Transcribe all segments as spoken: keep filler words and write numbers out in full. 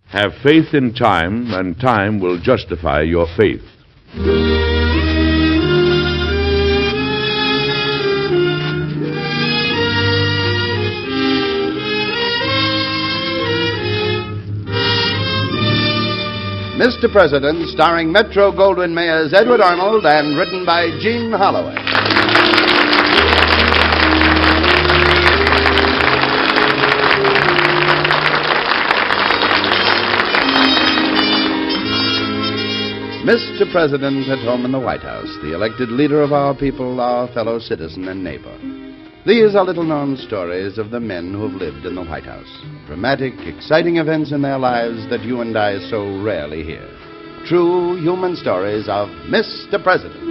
Have faith in time, and time will justify your faith. Mister President, starring Metro-Goldwyn-Mayer's Edward Arnold and written by Gene Holloway. Mister President at home in the White House, the elected leader of our people, our fellow citizen and neighbor. These are little-known stories of the men who have lived in the White House. Dramatic, exciting events in their lives that you and I so rarely hear. True human stories of Mister President.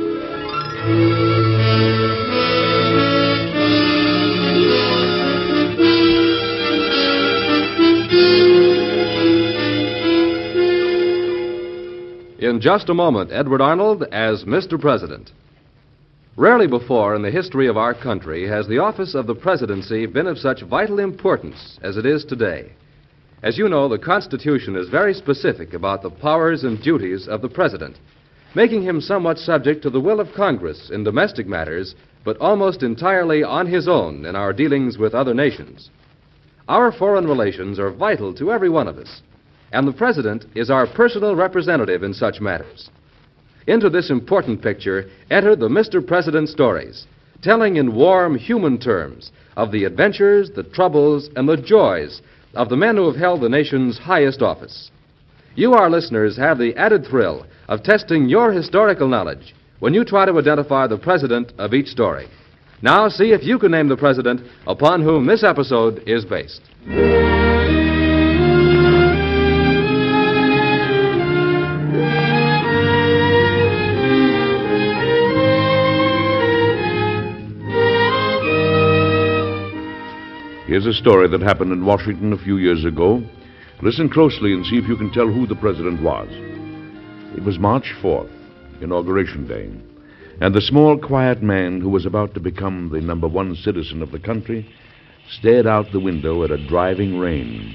In just a moment, Edward Arnold as Mister President. Rarely before in the history of our country has the office of the presidency been of such vital importance as it is today. As you know, the Constitution is very specific about the powers and duties of the president, making him somewhat subject to the will of Congress in domestic matters, but almost entirely on his own in our dealings with other nations. Our foreign relations are vital to every one of us, and the president is our personal representative in such matters. Into this important picture enter the Mister President stories, telling in warm human terms of the adventures, the troubles, and the joys of the men who have held the nation's highest office. You, our listeners, have the added thrill of testing your historical knowledge when you try to identify the president of each story. Now see if you can name the president upon whom this episode is based. Here's a story that happened in Washington a few years ago. Listen closely and see if you can tell who the president was. It was March fourth, Inauguration Day, and the small, quiet man who was about to become the number one citizen of the country stared out the window at a driving rain.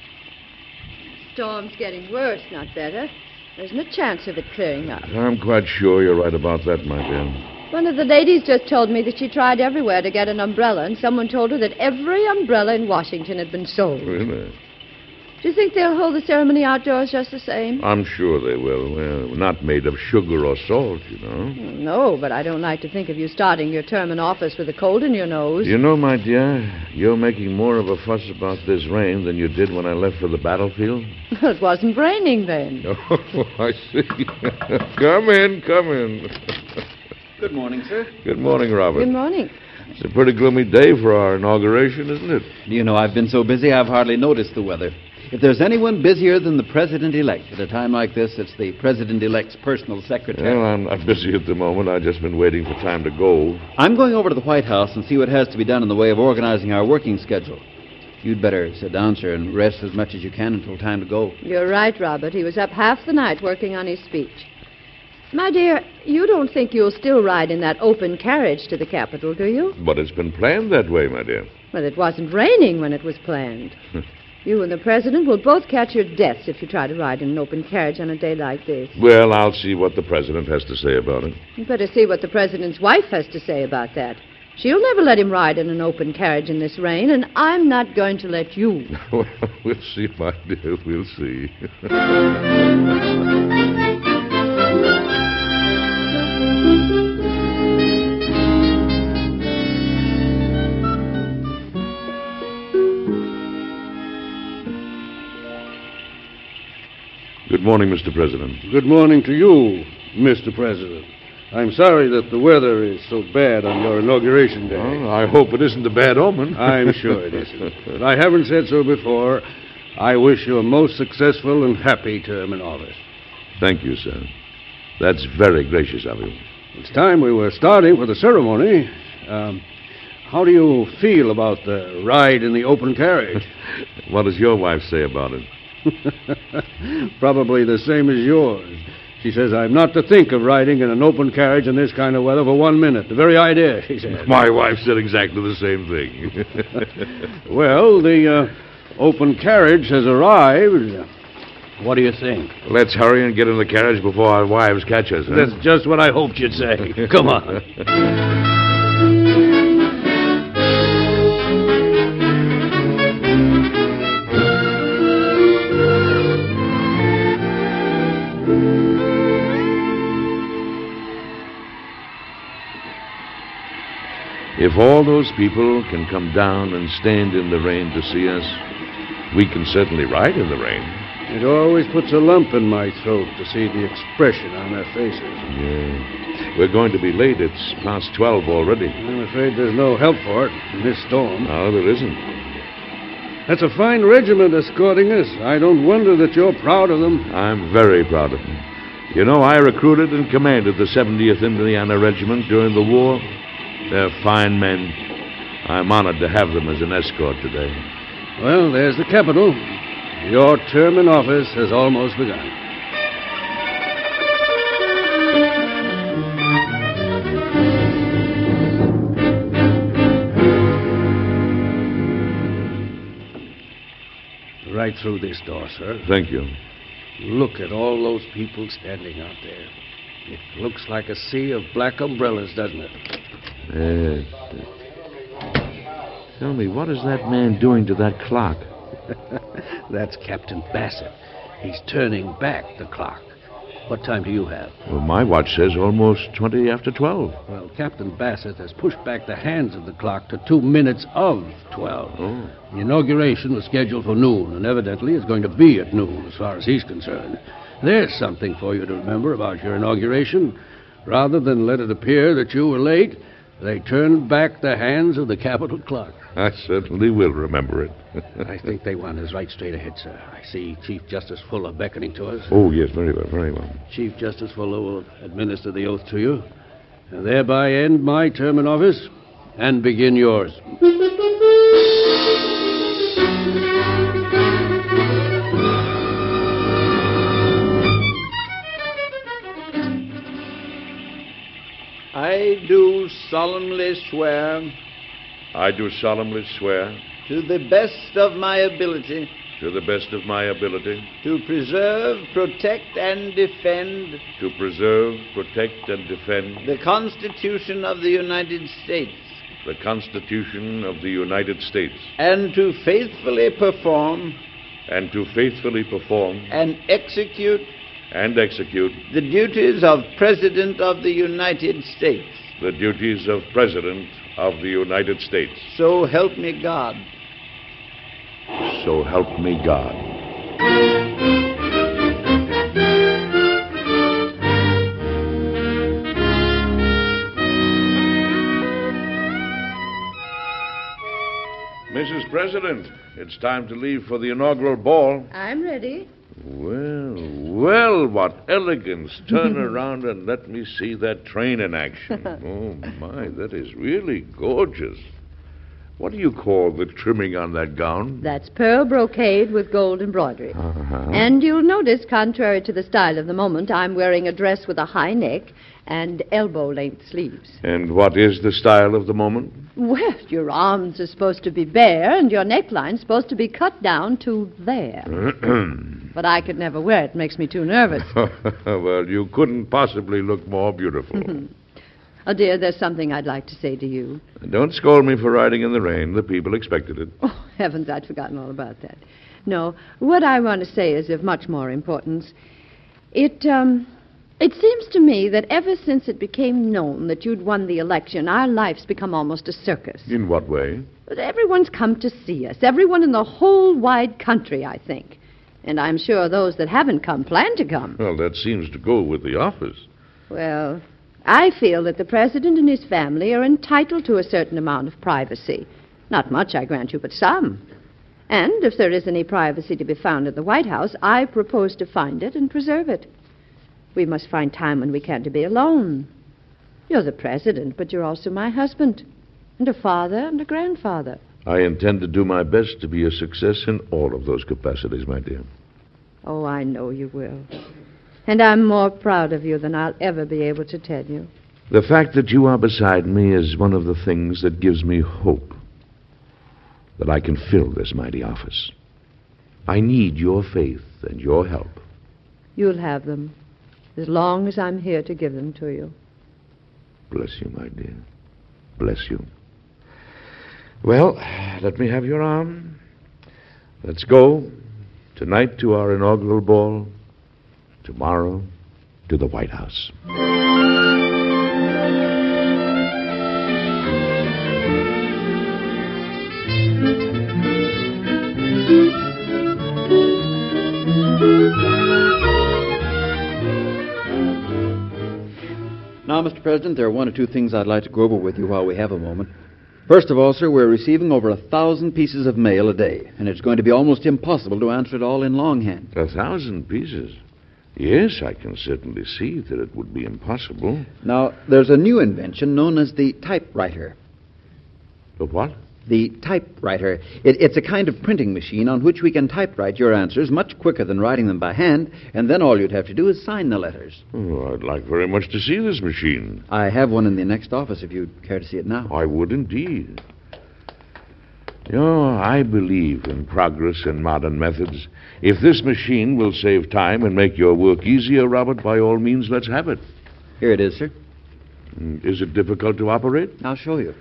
Storm's getting worse, not better. There isn't a chance of it clearing up. I'm quite sure you're right about that, my dear. One of the ladies just told me that she tried everywhere to get an umbrella, and someone told her that every umbrella in Washington had been sold. Really? Do you think they'll hold the ceremony outdoors just the same? I'm sure they will. Well, not made of sugar or salt, you know. No, but I don't like to think of you starting your term in office with a cold in your nose. You know, my dear, you're making more of a fuss about this rain than you did when I left for the battlefield. It wasn't raining then. Oh, I see. Come in, come in. Good morning, sir. Good morning, Robert. Good morning. It's a pretty gloomy day for our inauguration, isn't it? You know, I've been so busy I've hardly noticed the weather. If there's anyone busier than the president-elect at a time like this, it's the president-elect's personal secretary. Well, I'm not busy at the moment. I've just been waiting for time to go. I'm going over to the White House and see what has to be done in the way of organizing our working schedule. You'd better sit down, sir, and rest as much as you can until time to go. You're right, Robert. He was up half the night working on his speech. My dear, you don't think you'll still ride in that open carriage to the Capitol, do you? But it's been planned that way, my dear. Well, it wasn't raining when it was planned. You and the president will both catch your deaths if you try to ride in an open carriage on a day like this. Well, I'll see what the president has to say about it. You better see what the president's wife has to say about that. She'll never let him ride in an open carriage in this rain, and I'm not going to let you. Well, we'll see, my dear. We'll see. Good morning, Mister President. Good morning to you, Mister President. I'm sorry that the weather is so bad on your inauguration day. Oh, I hope it isn't a bad omen. I'm sure it isn't. But I haven't said so before. I wish you a most successful and happy term in office. Thank you, sir. That's very gracious of you. It's time we were starting with the ceremony. Um, how do you feel about the ride in the open carriage? What does your wife say about it? Probably the same as yours. She says I'm not to think of riding in an open carriage in this kind of weather for one minute. The very idea, she said. My wife said exactly the same thing. Well, the uh, open carriage has arrived. What do you think? Let's hurry and get in the carriage before our wives catch us. Huh? That's just what I hoped you'd say. Come on. If all those people can come down and stand in the rain to see us, we can certainly ride in the rain. It always puts a lump in my throat to see the expression on their faces. Yeah. We're going to be late. It's past twelve already. I'm afraid there's no help for it in this storm. No, there isn't. That's a fine regiment escorting us. I don't wonder that you're proud of them. I'm very proud of them. You know, I recruited and commanded the seventieth Indiana Regiment during the war. They're fine men. I'm honored to have them as an escort today. Well, there's the Capitol. Your term in office has almost begun. Right through this door, sir. Thank you. Look at all those people standing out there. It looks like a sea of black umbrellas, doesn't it? Yes. Tell me, what is that man doing to that clock? That's Captain Bassett. He's turning back the clock. What time do you have? Well, my watch says almost twenty after twelve. Well, Captain Bassett has pushed back the hands of the clock to two minutes of twelve. Oh. The inauguration was scheduled for noon, and evidently it's going to be at noon as far as he's concerned. There's something for you to remember about your inauguration. Rather than let it appear that you were late, they turned back the hands of the Capitol clock. I certainly will remember it. I think they want us right straight ahead, sir. I see Chief Justice Fuller beckoning to us. Oh, yes, very well, very well. Chief Justice Fuller will administer the oath to you, and thereby end my term in office and begin yours. I do solemnly swear, I do solemnly swear, to the best of my ability, to the best of my ability, to preserve, protect, and defend to preserve, protect, and defend the Constitution of the United States, the Constitution of the United States, and to faithfully perform and to faithfully perform and execute and execute the duties of President of the United States. the duties of President of the United States. So help me God. So help me God. Missus President, it's time to leave for the inaugural ball. I'm ready. Well, well, what elegance. Turn around and let me see that train in action. Oh, my, that is really gorgeous. What do you call the trimming on that gown? That's pearl brocade with gold embroidery. Uh-huh. And you'll notice, contrary to the style of the moment, I'm wearing a dress with a high neck and elbow-length sleeves. And what is the style of the moment? Well, your arms are supposed to be bare, and your neckline's supposed to be cut down to there. But I could never wear it. It makes me too nervous. Well, you couldn't possibly look more beautiful. Oh, dear, there's something I'd like to say to you. Don't scold me for riding in the rain. The people expected it. Oh, heavens, I'd forgotten all about that. No, what I want to say is of much more importance. It, um... It seems to me that ever since it became known that you'd won the election, our life's become almost a circus. In what way? But everyone's come to see us. Everyone in the whole wide country, I think. And I'm sure those that haven't come plan to come. Well, that seems to go with the office. Well, I feel that the president and his family are entitled to a certain amount of privacy. Not much, I grant you, but some. And if there is any privacy to be found at the White House, I propose to find it and preserve it. We must find time when we can to be alone. You're the president, but you're also my husband, and a father and a grandfather. I intend to do my best to be a success in all of those capacities, my dear. Oh, I know you will. And I'm more proud of you than I'll ever be able to tell you. The fact that you are beside me is one of the things that gives me hope that I can fill this mighty office. I need your faith and your help. You'll have them, as long as I'm here to give them to you. Bless you, my dear. Bless you. Well, let me have your arm. Let's go. Tonight to our inaugural ball. Tomorrow to the White House. Now, Mister President, there are one or two things I'd like to go over with you while we have a moment. First of all, sir, we're receiving over a thousand pieces of mail a day, and it's going to be almost impossible to answer it all in longhand. A thousand pieces? Yes, I can certainly see that it would be impossible. Now, there's a new invention known as the typewriter. The what? The typewriter. It, it's a kind of printing machine on which we can typewrite your answers much quicker than writing them by hand, and then all you'd have to do is sign the letters. Oh, I'd like very much to see this machine. I have one in the next office if you'd care to see it now. I would indeed. You know, I believe in progress and modern methods. If this machine will save time and make your work easier, Robert, by all means, let's have it. Here it is, sir. Is it difficult to operate? I'll show you.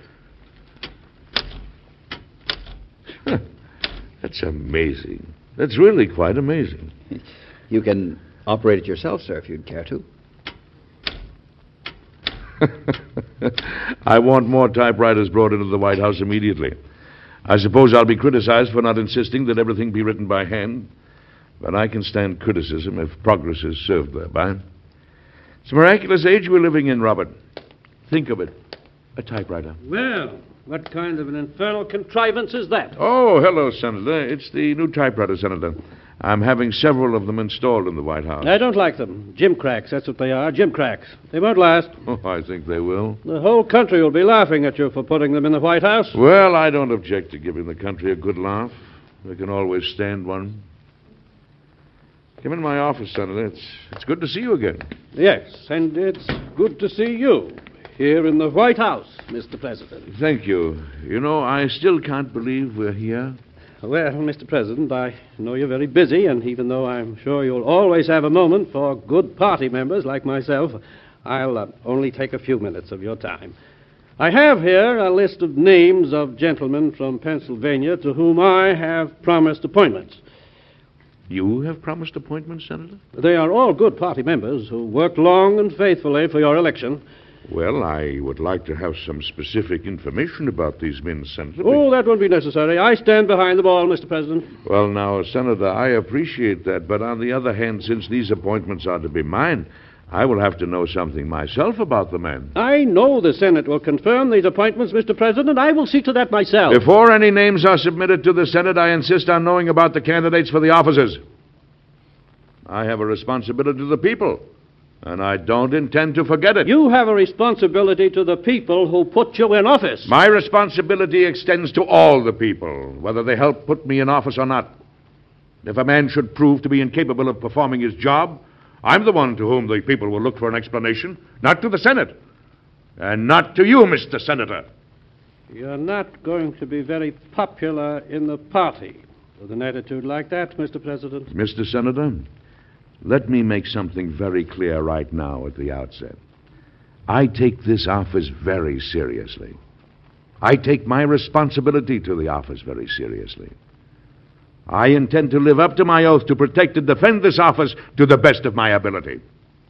That's amazing. That's really quite amazing. You can operate it yourself, sir, if you'd care to. I want more typewriters brought into the White House immediately. I suppose I'll be criticized for not insisting that everything be written by hand, but I can stand criticism if progress is served thereby. It's a miraculous age we're living in, Robert. Think of it. A typewriter. Well, what kind of an infernal contrivance is that? Oh, hello, Senator. It's the new typewriter, Senator. I'm having several of them installed in the White House. I don't like them. Gimcracks, that's what they are. Gimcracks. They won't last. Oh, I think they will. The whole country will be laughing at you for putting them in the White House. Well, I don't object to giving the country a good laugh. We can always stand one. Come in my office, Senator. It's, it's good to see you again. Yes, and it's good to see you here in the White House, Mister President. Thank you. You know, I still can't believe we're here. Well, Mister President, I know you're very busy, and even though I'm sure you'll always have a moment for good party members like myself, I'll uh, only take a few minutes of your time. I have here a list of names of gentlemen from Pennsylvania to whom I have promised appointments. You have promised appointments, Senator? They are all good party members who worked long and faithfully for your election. Well, I would like to have some specific information about these men, Senator. Oh, that won't be necessary. I stand behind them all, Mister President. Well, now, Senator, I appreciate that, but on the other hand, since these appointments are to be mine, I will have to know something myself about the men. I know the Senate will confirm these appointments, Mister President. I will see to that myself. Before any names are submitted to the Senate, I insist on knowing about the candidates for the offices. I have a responsibility to the people, and I don't intend to forget it. You have a responsibility to the people who put you in office. My responsibility extends to all the people, whether they help put me in office or not. If a man should prove to be incapable of performing his job, I'm the one to whom the people will look for an explanation, not to the Senate, and not to you, Mister Senator. You're not going to be very popular in the party with an attitude like that, Mister President. Mister Senator, let me make something very clear right now at the outset. I take this office very seriously. I take my responsibility to the office very seriously. I intend to live up to my oath to protect and defend this office to the best of my ability.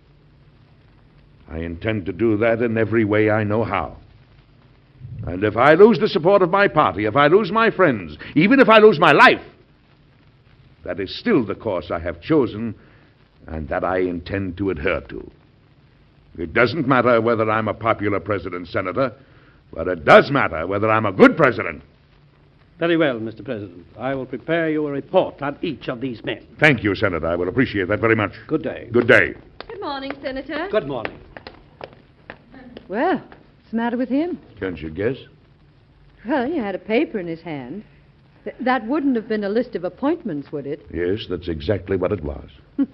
I intend to do that in every way I know how. And if I lose the support of my party, if I lose my friends, even if I lose my life, that is still the course I have chosen and that I intend to adhere to. It doesn't matter whether I'm a popular president, Senator, but it does matter whether I'm a good president. Very well, Mister President. I will prepare you a report on each of these men. Thank you, Senator. I will appreciate that very much. Good day. Good day. Good morning, Senator. Good morning. Well, what's the matter with him? Can't you guess? Well, he had a paper in his hand. Th- that wouldn't have been a list of appointments, would it? Yes, that's exactly what it was.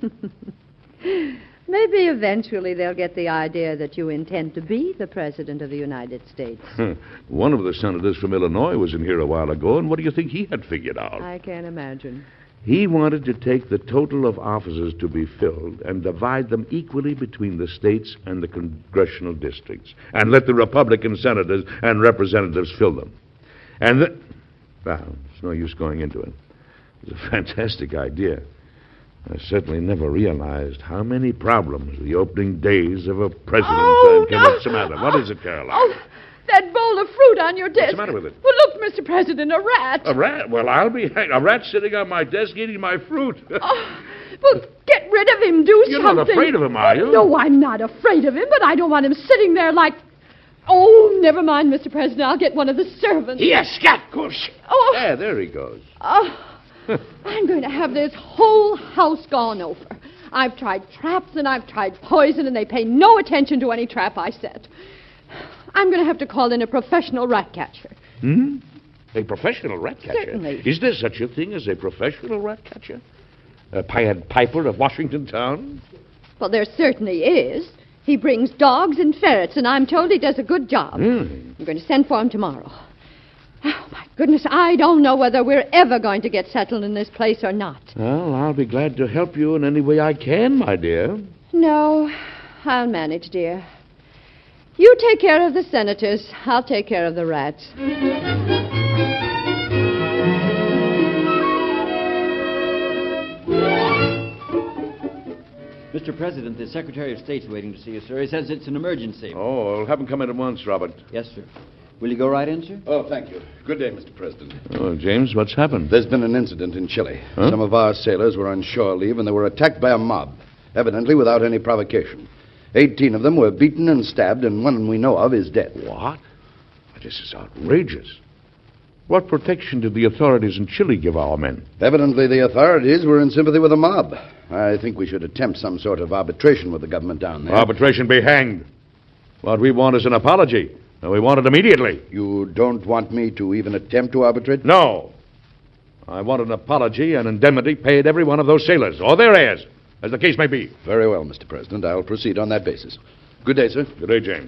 Maybe eventually they'll get the idea that you intend to be the President of the United States. One of the senators from Illinois was in here a while ago, and what do you think he had figured out? I can't imagine. He wanted to take the total of offices to be filled and divide them equally between the states and the congressional districts, and let the Republican senators and representatives fill them. And the... Well, it's no use going into it. It's a fantastic idea. I certainly never realized how many problems the opening days of a president's Oh, time came. no. What's the matter? What is it, Caroline? Oh, that bowl of fruit on your desk. What's the matter with it? Well, look, Mister President, a rat. A rat? Well, I'll be hanged. A rat sitting on my desk eating my fruit. Oh, well, get rid of him. Do You're something. not afraid of him, are you? No, I'm not afraid of him, but I don't want him sitting there like... Oh, never mind, Mister President. I'll get one of the servants. Yes, scat, push. Oh, Yeah, there he goes. oh, I'm going to have this whole house gone over. I've tried traps and I've tried poison, and they pay no attention to any trap I set. I'm going to have to call in a professional rat catcher. Hmm? A professional rat catcher? Certainly. Is there such a thing as a professional rat catcher? A Pied Piper of Washington Town? Well, there certainly is. He brings dogs and ferrets, and I'm told he does a good job. Hmm. I'm going to send for him tomorrow. Oh, my goodness, I don't know whether we're ever going to get settled in this place or not. Well, I'll be glad to help you in any way I can, my dear. No, I'll manage, dear. You take care of the senators. I'll take care of the rats. Mister President, the Secretary of State's waiting to see you, sir. He says it's an emergency. Oh, I'll have him come in at once, Robert. Yes, sir. Will you go right in, sir? Oh, thank you. Good day, Mister President. Oh, James, what's happened? There's been an incident in Chile. Huh? Some of our sailors were on shore leave, and they were attacked by a mob, evidently without any provocation. Eighteen of them were beaten and stabbed, and one we know of is dead. What? This is outrageous. What protection did the authorities in Chile give our men? Evidently, the authorities were in sympathy with the mob. I think we should attempt some sort of arbitration with the government down there. Arbitration be hanged. What we want is an apology, and we want it immediately. You don't want me to even attempt to arbitrate? No. I want an apology and indemnity paid every one of those sailors, or their heirs, as the case may be. Very well, Mister President. I'll proceed on that basis. Good day, sir. Good day, James.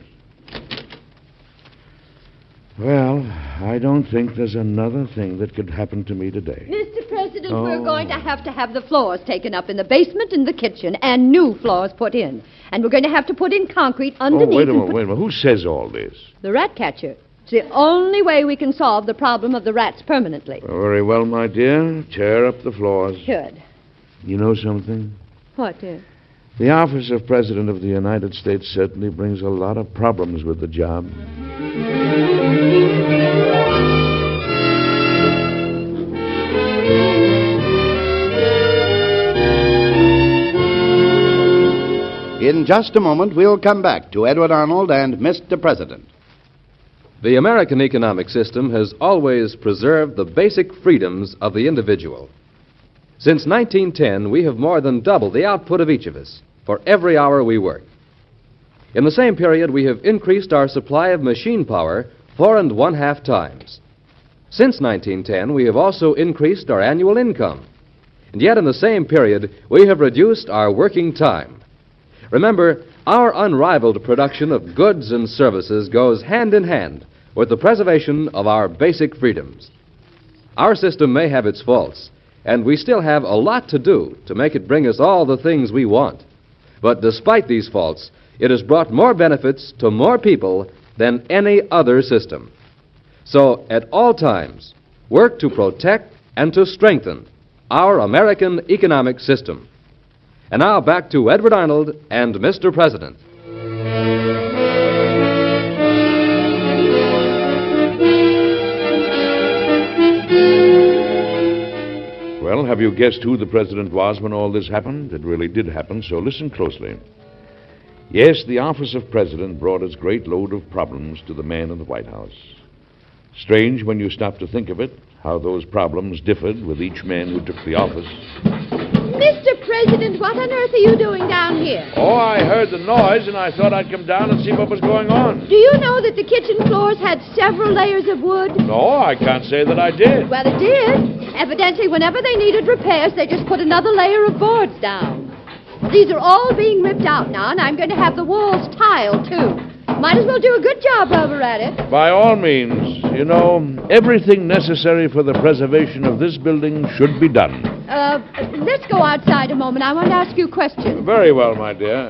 Well, I don't think there's another thing that could happen to me today. Mister President, Oh. we're going to have to have the floors taken up in the basement and the kitchen, and new floors put in. And we're going to have to put in concrete underneath. Oh, wait a and minute, put- wait a minute. Who says all this? The rat catcher. It's the only way we can solve the problem of the rats permanently. Oh, very well, my dear. Tear up the floors. Good. You know something? What, dear? The office of President of the United States certainly brings a lot of problems with the job. In just a moment, we'll come back to Edward Arnold and Mister President. The American economic system has always preserved the basic freedoms of the individual. Since nineteen ten, we have more than doubled the output of each of us for every hour we work. In the same period, we have increased our supply of machine power four and one half times. Since nineteen ten, we have also increased our annual income. And yet, in the same period, we have reduced our working time. Remember, our unrivaled production of goods and services goes hand in hand with the preservation of our basic freedoms. Our system may have its faults, and we still have a lot to do to make it bring us all the things we want. But despite these faults, it has brought more benefits to more people than any other system. So, at all times, work to protect and to strengthen our American economic system. And now back to Edward Arnold and Mister President. Well, have you guessed who the president was when all this happened? It really did happen, so listen closely. Yes, the office of president brought its great load of problems to the man in the White House. Strange when you stop to think of it, how those problems differed with each man who took the office. Mister President, what on earth are you doing down here? Oh, I heard the noise, and I thought I'd come down and see what was going on. Do you know that the kitchen floors had several layers of wood? No, I can't say that I did. Well, it did. Evidently, whenever they needed repairs, they just put another layer of boards down. These are all being ripped out now, and I'm going to have the walls tiled, too. Might as well do a good job while we're at it. By all means. You know, everything necessary for the preservation of this building should be done. Uh, let's go outside a moment. I want to ask you a question. Very well, my dear.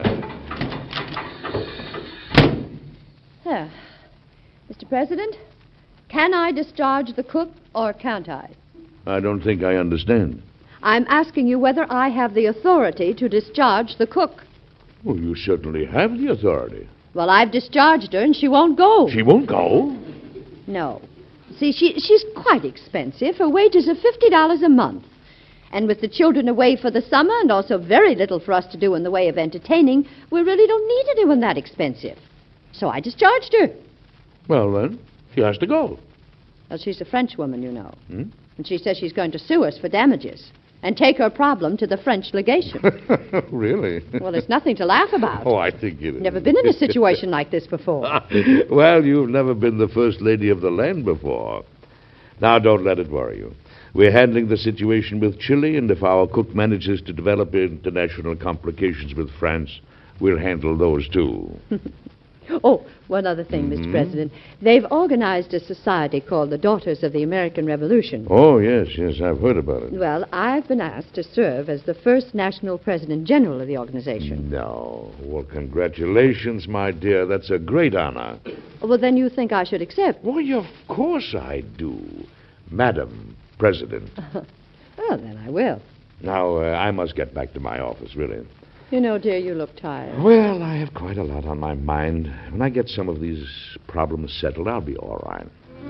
Huh. Mister President, can I discharge the cook or can't I? I don't think I understand. I'm asking you whether I have the authority to discharge the cook. Well, you certainly have the authority. Well, I've discharged her and she won't go. She won't go? No. See, she, she's quite expensive. Her wages are fifty dollars a month. And with the children away for the summer and also very little for us to do in the way of entertaining, we really don't need anyone that expensive. So I discharged her. Well, then, she has to go. Well, she's a French woman, you know. Hmm? And she says she's going to sue us for damages and take her problem to the French legation. Really? Well, there's nothing to laugh about. Oh, I think it is. Never been in a situation like this before. Well, you've never been the first lady of the land before. Now, don't let it worry you. We're handling the situation with Chile, and if our cook manages to develop international complications with France, we'll handle those, too. Oh, one other thing, Mister Mhm. President. They've organized a society called the Daughters of the American Revolution. Oh, yes, yes, I've heard about it. Well, I've been asked to serve as the first national president general of the organization. No. Well, congratulations, my dear. That's a great honor. Well, then you think I should accept? Why, of course I do. Madam President. Well, then I will. Now, uh, I must get back to my office, really. You know, dear, you look tired. Well, I have quite a lot on my mind. When I get some of these problems settled, I'll be all right.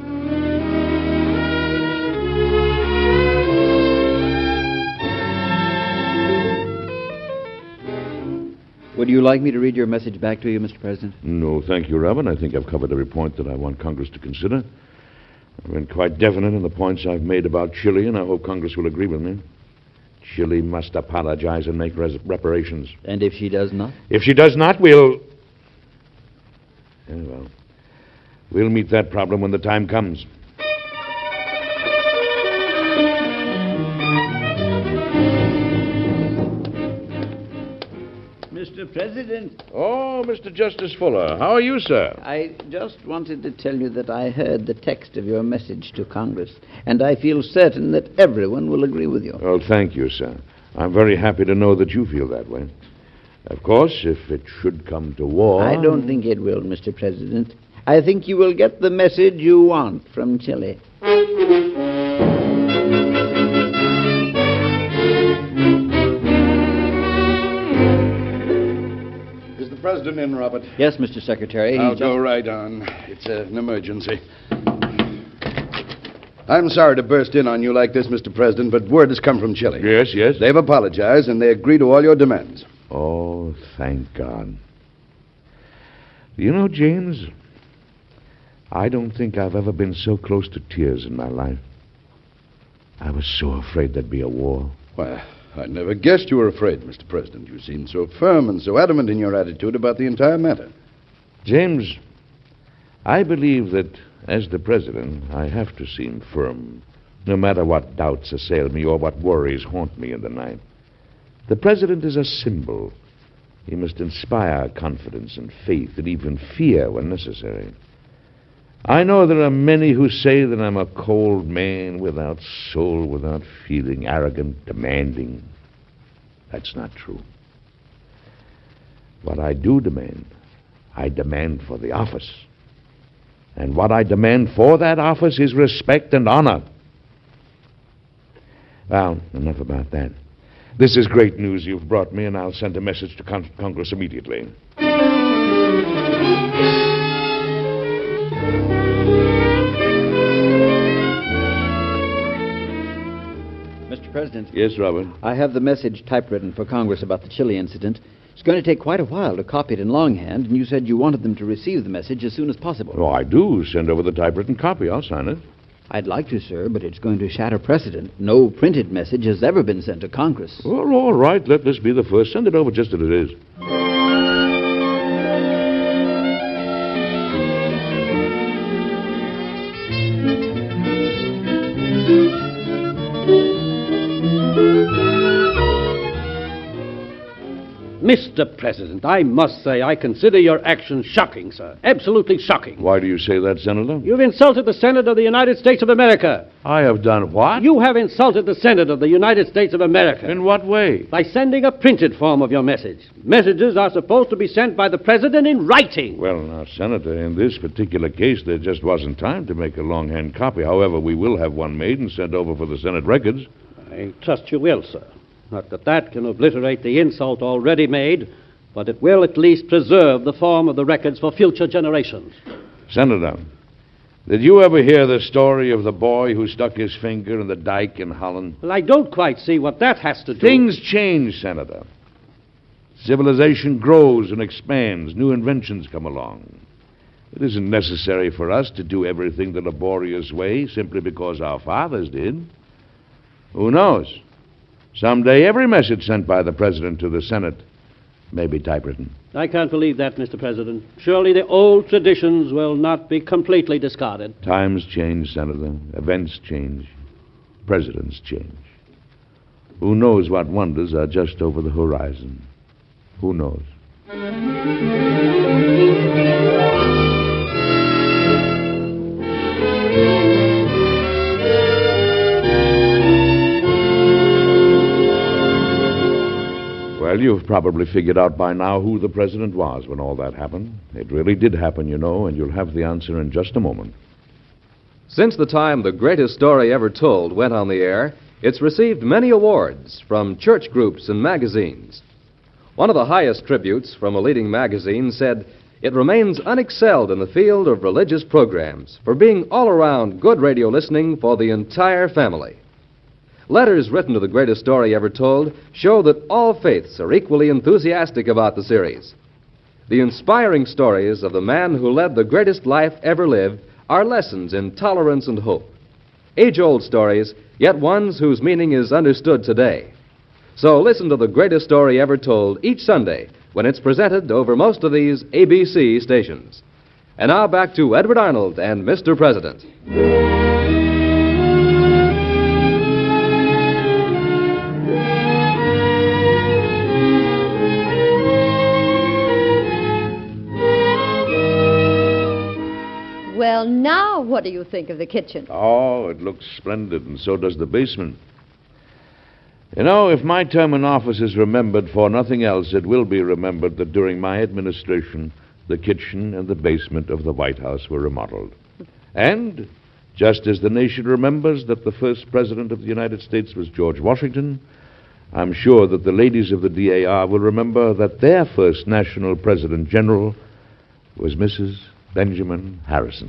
Would you like me to read your message back to you, Mister President? No, thank you, Robin. I think I've covered every point that I want Congress to consider. I've been quite definite in the points I've made about Chile, and I hope Congress will agree with me. Chile must apologize and make res- reparations. And if she does not? If she does not, we'll... Yeah, well, we'll meet that problem when the time comes. Mister President, Oh, Mister Justice Fuller. How are you, sir? I just wanted to tell you that I heard the text of your message to Congress, and I feel certain that everyone will agree with you. Well, thank you, sir. I'm very happy to know that you feel that way. Of course, if it should come to war... I don't think it will, Mister President. I think you will get the message you want from Chile. Is the president in, Robert? Yes, Mister Secretary. I'll He's go just- right on. It's uh, an emergency. I'm sorry to burst in on you like this, Mister President, but word has come from Chile. Yes, yes. They've apologized, and they agree to all your demands. Oh, thank God. You know, James, I don't think I've ever been so close to tears in my life. I was so afraid there'd be a war. Well, I never guessed you were afraid, Mister President. You seemed so firm and so adamant in your attitude about the entire matter. James, I believe that as the president, I have to seem firm, no matter what doubts assail me or what worries haunt me in the night. The president is a symbol. He must inspire confidence and faith and even fear when necessary. I know there are many who say that I'm a cold man without soul, without feeling, arrogant, demanding. That's not true. What I do demand, I demand for the office. And what I demand for that office is respect and honor. Well, enough about that. This is great news you've brought me, and I'll send a message to Con- Congress immediately. Mister President, Yes, Robert. I have the message typewritten for Congress about the Chile incident. It's going to take quite a while to copy it in longhand, and you said you wanted them to receive the message as soon as possible. Oh, I do. Send over the typewritten copy. I'll sign it. I'd like to, sir, but it's going to shatter precedent. No printed message has ever been sent to Congress. Well, all right. Let this be the first. Send it over just as it is. Mister President, I must say I consider your actions shocking, sir. Absolutely shocking. Why do you say that, Senator? You've insulted the Senate of the United States of America. I have done what? You have insulted the Senate of the United States of America. In what way? By sending a printed form of your message. Messages are supposed to be sent by the President in writing. Well, now, Senator, in this particular case, there just wasn't time to make a longhand copy. However, we will have one made and sent over for the Senate records. I trust you will, sir. Not that that can obliterate the insult already made, but it will at least preserve the form of the records for future generations. Senator, did you ever hear the story of the boy who stuck his finger in the dike in Holland? Well, I don't quite see what that has to do. Things change, Senator. Civilization grows and expands. New inventions come along. It isn't necessary for us to do everything the laborious way simply because our fathers did. Who knows? Someday every message sent by the President to the Senate may be typewritten. I can't believe that, Mister President. Surely the old traditions will not be completely discarded. Times change, Senator. Events change. Presidents change. Who knows what wonders are just over the horizon? Who knows? Well, you've probably figured out by now who the president was when all that happened. It really did happen, you know, and you'll have the answer in just a moment. Since the time The Greatest Story Ever Told went on the air, it's received many awards from church groups and magazines. One of the highest tributes from a leading magazine said, "It remains unexcelled in the field of religious programs for being all-around good radio listening for the entire family." Letters written to The Greatest Story Ever Told show that all faiths are equally enthusiastic about the series. The inspiring stories of the man who led the greatest life ever lived are lessons in tolerance and hope. Age-old stories, yet ones whose meaning is understood today. So listen to The Greatest Story Ever Told each Sunday when it's presented over most of these A B C stations. And now back to Edward Arnold and Mister President. Well, now what do you think of the kitchen? Oh, it looks splendid, and so does the basement. You know, if my term in office is remembered for nothing else, it will be remembered that during my administration, the kitchen and the basement of the White House were remodeled. And, just as the nation remembers that the first president of the United States was George Washington, I'm sure that the ladies of the D A R will remember that their first national president general was Missus Benjamin Harrison.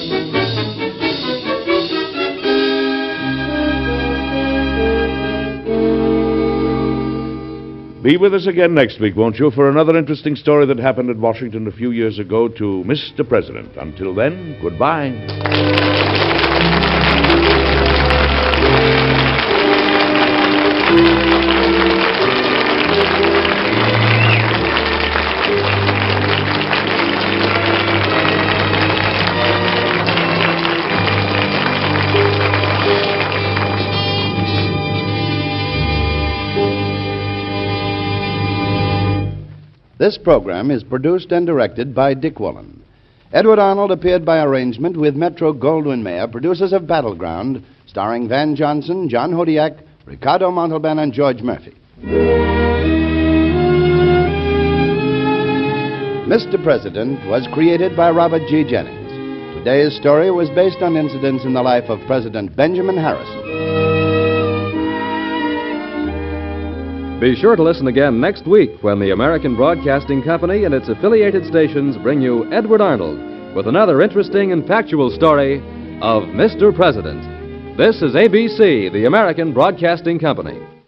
Be with us again next week, won't you, for another interesting story that happened at Washington a few years ago to Mister President. Until then, goodbye. This program is produced and directed by Dick Woolen. Edward Arnold appeared by arrangement with Metro-Goldwyn-Mayer, producers of Battleground, starring Van Johnson, John Hodiak, Ricardo Montalban, and George Murphy. Mister President was created by Robert G. Jennings. Today's story was based on incidents in the life of President Benjamin Harrison. Be sure to listen again next week when the American Broadcasting Company and its affiliated stations bring you Edward Arnold with another interesting and factual story of Mister President. This is A B C, the American Broadcasting Company.